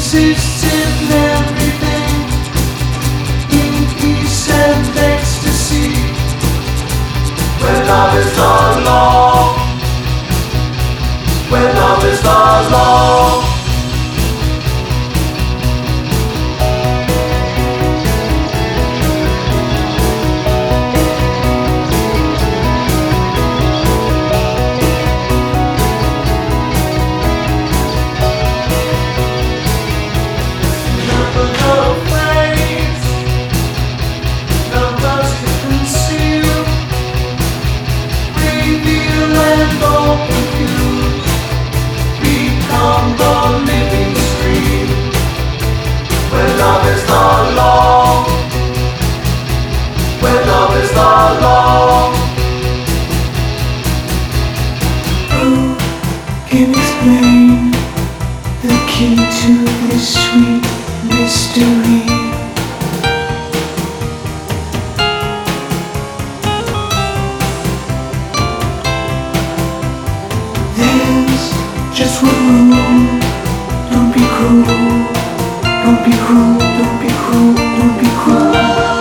exists in everything, in peace and ecstasy, where love is the law, where love is the law. Can explain the key to this sweet mystery. There's just one rule: don't be cruel, don't be cruel, don't be cruel, don't be cruel.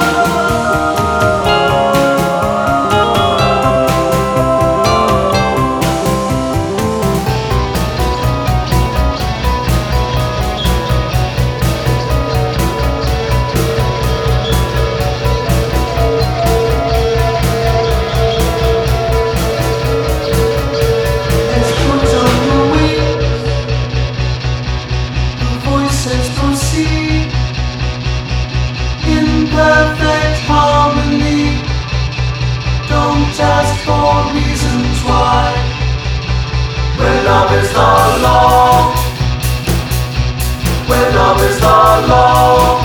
Perfect harmony. Don't ask for reasons why. Where love is the law, where love is the law.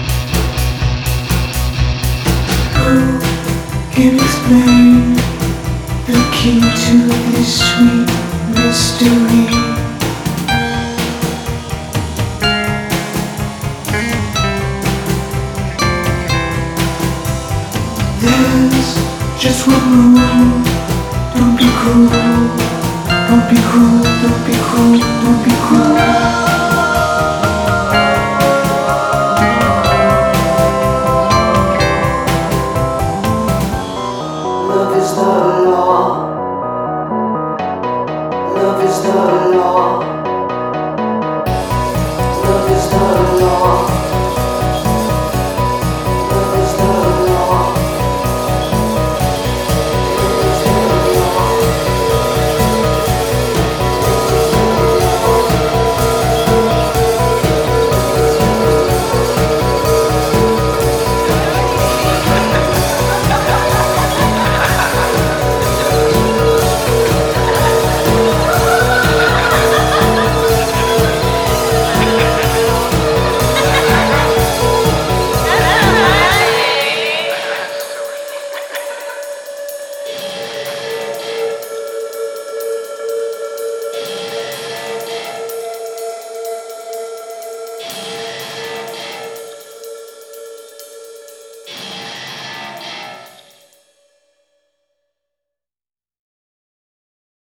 Who can explain the key to this sweet mystery? There's just one rule: don't be cruel, don't be cruel, don't be cruel, don't be cruel.